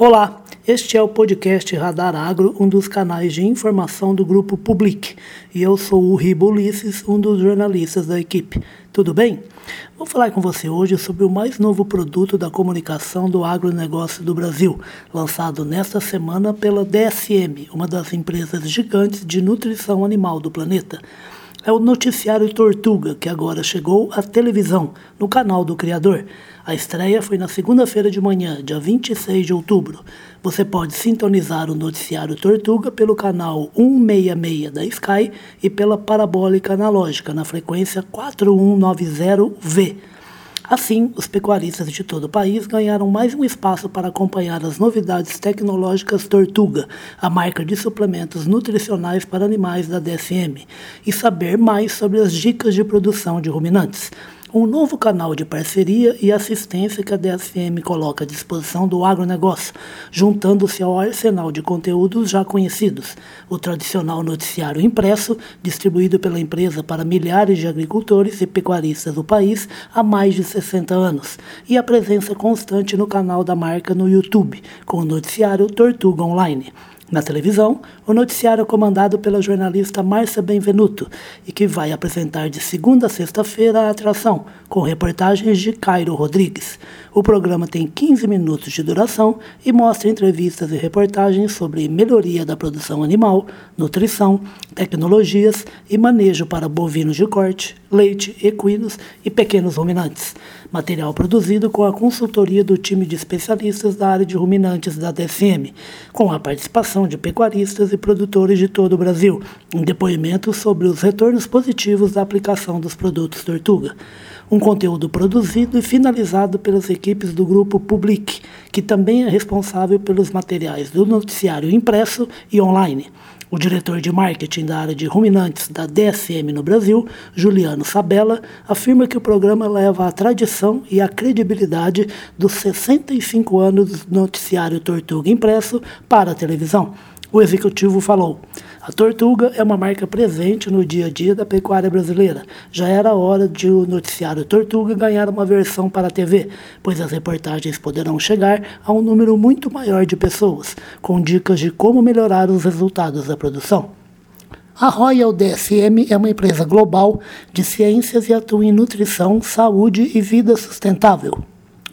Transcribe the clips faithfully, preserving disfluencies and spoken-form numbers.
Olá, este é o podcast Radar Agro, um dos canais de informação do Grupo Public, e eu sou o Ribo Ulisses, um dos jornalistas da equipe. Tudo bem? Vou falar com você hoje sobre o mais novo produto da comunicação do agronegócio do Brasil, lançado nesta semana pela D S M, uma das empresas gigantes de nutrição animal do planeta. É o noticiário Tortuga, que agora chegou à televisão, no canal do criador. A estreia foi na segunda-feira de manhã, dia vinte e seis de outubro. Você pode sintonizar o noticiário Tortuga pelo canal cento e sessenta e seis da Sky e pela parabólica analógica, na frequência quatro mil cento e noventa V. Assim, os pecuaristas de todo o país ganharam mais um espaço para acompanhar as novidades tecnológicas Tortuga, a marca de suplementos nutricionais para animais da D S M, e saber mais sobre as dicas de produção de ruminantes. Um novo canal de parceria e assistência que a D S M coloca à disposição do agronegócio, juntando-se ao arsenal de conteúdos já conhecidos, o tradicional noticiário impresso, distribuído pela empresa para milhares de agricultores e pecuaristas do país há mais de sessenta anos, e a presença constante no canal da marca no YouTube, com o noticiário Tortuga Online. Na televisão, o noticiário é comandado pela jornalista Márcia Benvenuto e que vai apresentar de segunda a sexta-feira a atração, com reportagens de Cairo Rodrigues. O programa tem quinze minutos de duração e mostra entrevistas e reportagens sobre melhoria da produção animal, nutrição, tecnologias e manejo para bovinos de corte, leite, equinos e pequenos ruminantes. Material produzido com a consultoria do time de especialistas da área de ruminantes da D S M, com a participação de pecuaristas e produtores de todo o Brasil, em depoimentos sobre os retornos positivos da aplicação dos produtos Tortuga. Um conteúdo produzido e finalizado pelas equipes do Grupo Public, que também é responsável pelos materiais do noticiário impresso e online. O diretor de marketing da área de ruminantes da D S M no Brasil, Juliano Sabella, afirma que o programa leva a tradição e a credibilidade dos sessenta e cinco anos do noticiário Tortuga impresso para a televisão. O executivo falou: a Tortuga é uma marca presente no dia a dia da pecuária brasileira. Já era hora de o noticiário Tortuga ganhar uma versão para a T V, pois as reportagens poderão chegar a um número muito maior de pessoas, com dicas de como melhorar os resultados da produção. A Royal D S M é uma empresa global de ciências e atua em nutrição, saúde e vida sustentável.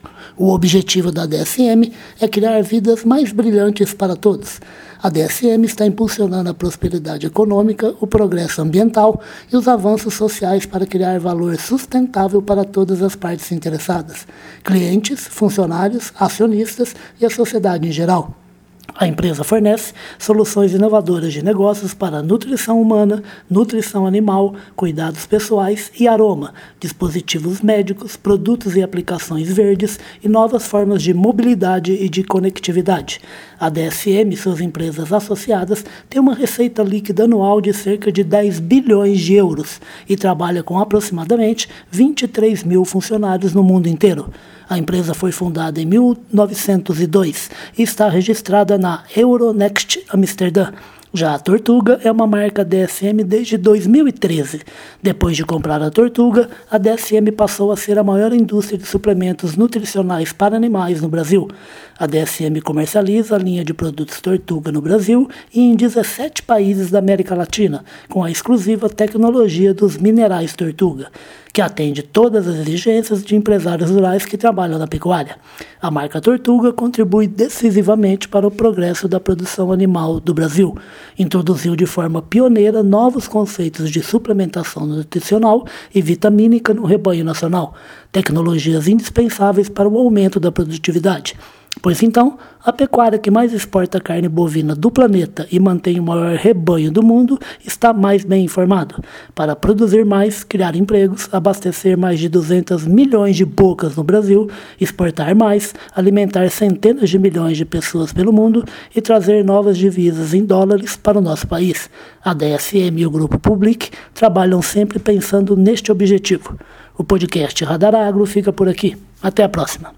O objetivo da D S M é criar vidas mais brilhantes para todos. A D S M está impulsionando a prosperidade econômica, o progresso ambiental e os avanços sociais para criar valor sustentável para todas as partes interessadas: clientes, funcionários, acionistas e a sociedade em geral. A empresa fornece soluções inovadoras de negócios para nutrição humana, nutrição animal, cuidados pessoais e aroma, dispositivos médicos, produtos e aplicações verdes e novas formas de mobilidade e de conectividade. A D S M e suas empresas associadas têm uma receita líquida anual de cerca de dez bilhões de euros e trabalha com aproximadamente vinte e três mil funcionários no mundo inteiro. A empresa foi fundada em mil novecentos e dois e está registrada na Euronext Amsterdã. Já a Tortuga é uma marca D S M desde dois mil e treze. Depois de comprar a Tortuga, a D S M passou a ser a maior indústria de suplementos nutricionais para animais no Brasil. A D S M comercializa a linha de produtos Tortuga no Brasil e em dezessete países da América Latina, com a exclusiva tecnologia dos minerais Tortuga, que atende todas as exigências de empresários rurais que trabalham na pecuária. A marca Tortuga contribui decisivamente para o progresso da produção animal do Brasil. Introduziu de forma pioneira novos conceitos de suplementação nutricional e vitamínica no rebanho nacional, tecnologias indispensáveis para o aumento da produtividade. Pois então, a pecuária que mais exporta carne bovina do planeta e mantém o maior rebanho do mundo está mais bem informado para produzir mais, criar empregos, abastecer mais de duzentos milhões de bocas no Brasil, exportar mais, alimentar centenas de milhões de pessoas pelo mundo e trazer novas divisas em dólares para o nosso país. A D S M e o Grupo Public trabalham sempre pensando neste objetivo. O podcast Radar Agro fica por aqui. Até a próxima.